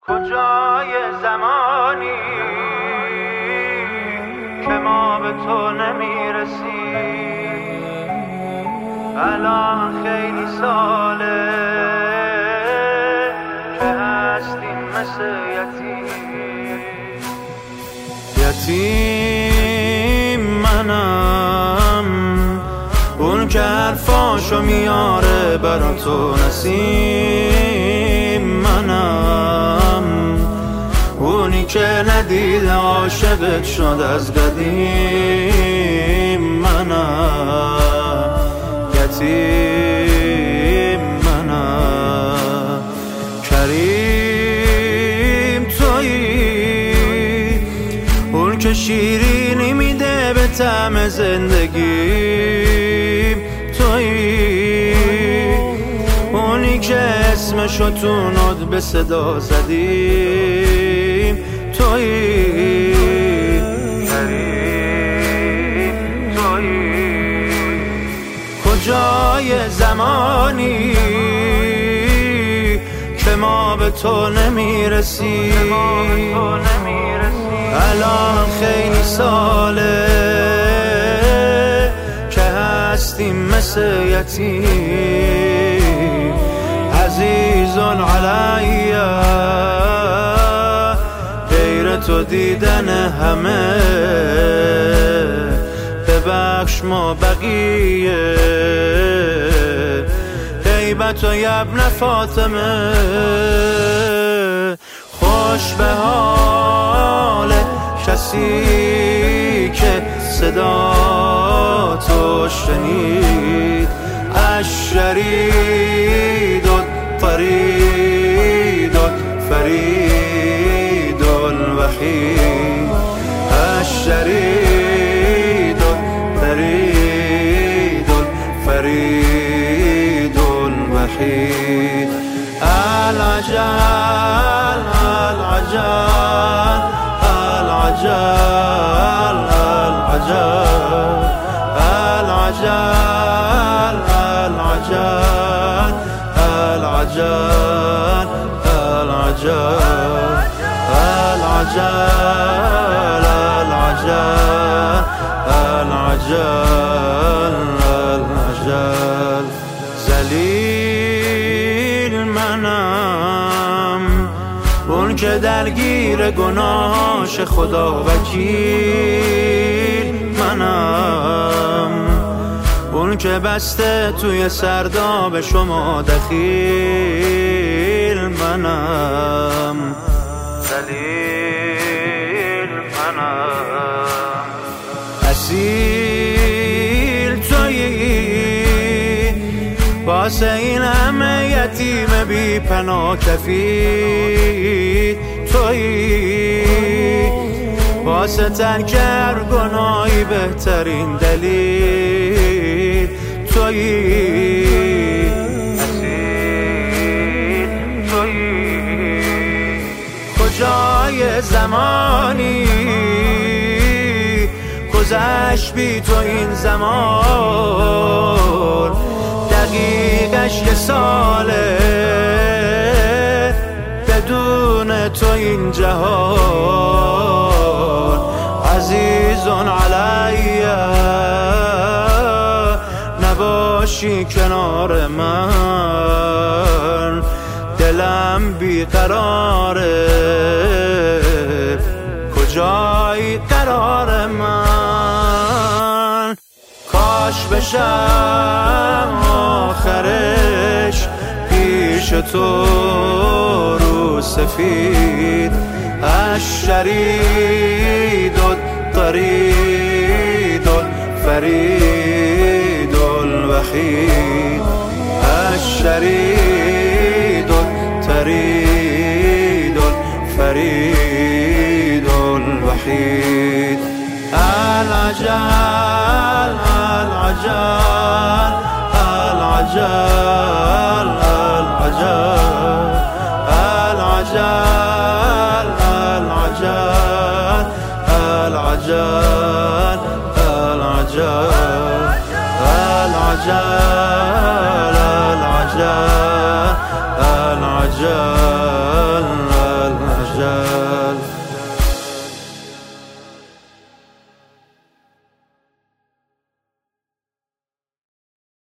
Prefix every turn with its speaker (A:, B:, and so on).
A: کجای زمانی که ما به تو نمیرسیم؟ الان خیلی ساله که هستیم مثل یتیم منم، اون که حرفاشو میاره برا تو نسیم منم، اونی که ندیده عاشقت شد از قدیم منم، یتیم منم. کریم تویی اون که شیرینی میده به طعم زندگیم، تویی اونی که اسمشو تو نود به صدا زدیم، تویی کریم تویی. کجای زمانی که ما به تو نمیرسیم؟ الان خیلی ساله که هستیم مثل یتیم. عزیزون علی غیر تو دیدن همه، ببخش ما بقیه غیبت و یبن فاطمه. خوش به حال کسی که صدا تو شنید، الشرید و فرید و فرید الوحید، الشرید و فرید و فرید الوحید. العجل العجل العجل العجل العجل العجل العجل العجل العجل العجل. ذلیل منم، اون که درگیر گناهاش خدا وکیل منم، اون که بسته توی سرداب شما دخیل منم. ذلیل منم، اصیل تویی واسه این همه یتیم بی پناه کفیل تویی، واسه ترک هر گناهی بهترین دلیل تویی. اصیل تویی. کجای زمانی گذشت بی تو این زمان، دقیقش یه ساله بدون تو این جهان. عزیزون علی نباشی کنار من، دلم بیقراره. کجایی قرار من؟ کاش بشم آخرش پیش تو رو سفید، الشرید و طرید و فرید الوحید، الشرید و طرید و فرید الوحید. العجل العجل العجل العجل العجل العجل العجل العجل العجل العجل